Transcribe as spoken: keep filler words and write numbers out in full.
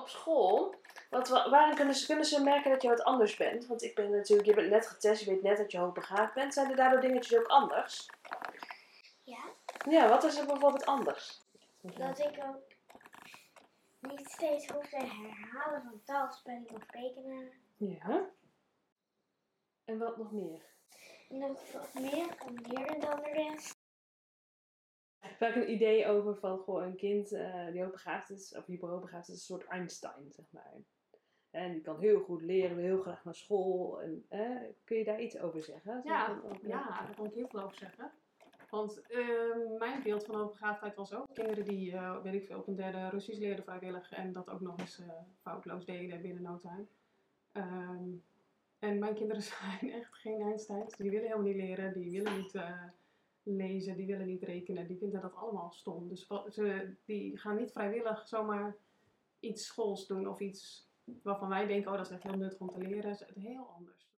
op school, wat, wa- waarin kunnen ze, kunnen ze merken dat je wat anders bent? Want ik ben natuurlijk, je bent net getest, je weet net dat je hoogbegaafd bent. Zijn er daardoor dingetjes ook anders? Ja, Ja, wat is er bijvoorbeeld anders? dat ik ook niet steeds hoef te herhalen van taalspelling of rekenen. Ja. En wat nog meer? En dat ik wat meer kan leren dan de rest. Vaak een idee over van goh, een kind uh, die hoogbegaafd is, of hyperhoogbegaafd is, een soort Einstein, zeg maar. En die kan heel goed leren, wil heel graag naar school. En, eh, kun je daar iets over zeggen? Ja, Ook, ja, daar kan ik heel veel over zeggen. Want uh, mijn beeld van hoogbegaafdheid was ook kinderen die, uh, weet ik veel, op een derde Russisch leerden vrijwillig en dat ook nog eens uh, foutloos deden binnen no time. Um, en mijn kinderen zijn echt geen Einsteins. Die willen helemaal niet leren, die willen niet uh, lezen, die willen niet rekenen. Die vinden dat allemaal stom. Dus ze, die gaan niet vrijwillig zomaar iets schools doen of iets waarvan wij denken, oh dat is echt heel nuttig om te leren. Dat is heel anders.